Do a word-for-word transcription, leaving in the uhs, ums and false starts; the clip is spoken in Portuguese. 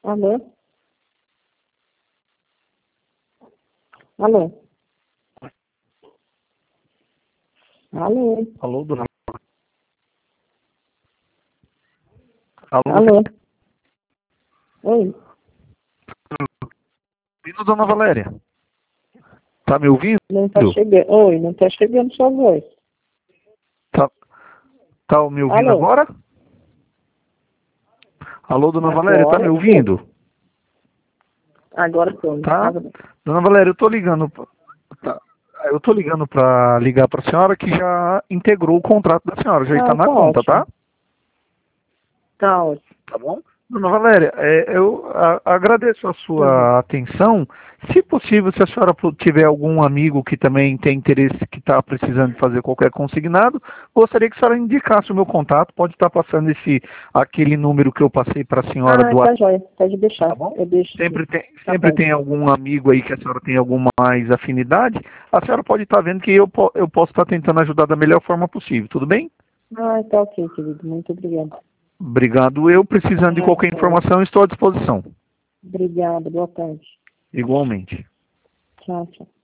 Alô? Alô? Alô? Alô, dona? Alô, Alô? Oi? ouvindo, dona Valéria? Tá me ouvindo? Não tá chegando. Oi, não tá chegando sua voz. Tá, tá me ouvindo Alô? agora? Alô, dona Valéria, tá me Agora tô. ouvindo? Agora tô. Tá? Agora. Dona Valéria, eu tô ligando. pra- Tá. Eu tô ligando para ligar para a senhora que já integrou o contrato da senhora, já está Ah, na tá conta, tá? ótimo. Tá ótimo. Tá bom? Dona Valéria, é, eu a- agradeço a Uhum. sua atenção. Se possível, se a senhora pu- tiver algum amigo que também tem interesse, que está precisando de fazer qualquer consignado, gostaria que a senhora indicasse o meu contato. Pode estar passando esse aquele número que eu passei para a senhora Ah, do tá jóia. Pode tá deixar. bom? Eu deixo sim. Sempre tem, Tá sempre bom. tem algum amigo aí que a senhora tem alguma mais afinidade. A senhora pode estar vendo que eu, po- eu posso estar tentando ajudar da melhor forma possível, tudo bem? Ah, tá ok, querido. Muito obrigada. Obrigado. Eu, precisando de Ah, qualquer tá ótimo. informação, estou à disposição. Obrigada. Boa tarde. Igualmente. Tchau, tchau.